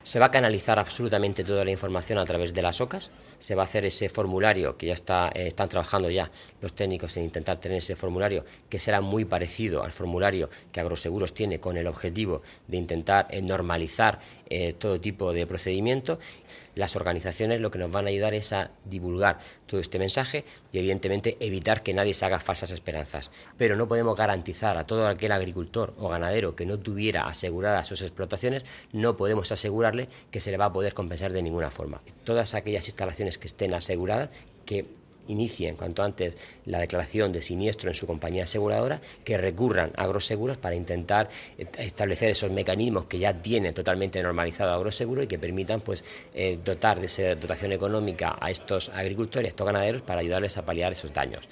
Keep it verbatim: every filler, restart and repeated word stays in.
Se va a canalizar absolutamente toda la información a través de las OCAs, se va a hacer ese formulario que ya está, eh, están trabajando ya los técnicos en intentar tener ese formulario que será muy parecido al formulario que Agroseguros tiene con el objetivo de intentar eh, normalizar eh, todo tipo de procedimiento. Las organizaciones lo que nos van a ayudar es a divulgar todo este mensaje y evidentemente evitar que nadie se haga falsas esperanzas. Pero no podemos garantizar a todo aquel agricultor o ganadero que no tuviera aseguradas sus explotaciones, no podemos asegurar que se le va a poder compensar de ninguna forma. Todas aquellas instalaciones que estén aseguradas, que inicien cuanto antes la declaración de siniestro en su compañía aseguradora, que recurran a Agroseguros para intentar establecer esos mecanismos que ya tiene totalmente normalizado Agroseguro y que permitan pues eh, dotar de esa dotación económica a estos agricultores, a estos ganaderos, para ayudarles a paliar esos daños.